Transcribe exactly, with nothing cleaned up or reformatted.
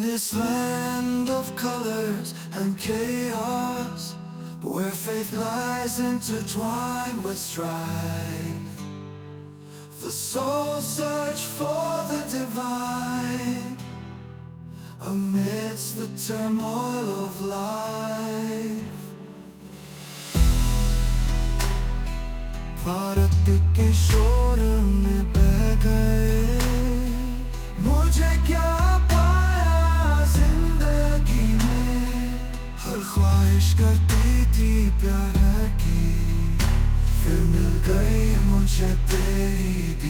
this land of colors and chaos, where faith lies intertwined with strife, the soul search for the divine amidst the turmoil of life. Bharat के शोर में बह गए, मुझे क्या पाया जिंदगी में। हर ख्वाहिश करती थी प्यार की, फिर मिल गई मुझे तेरी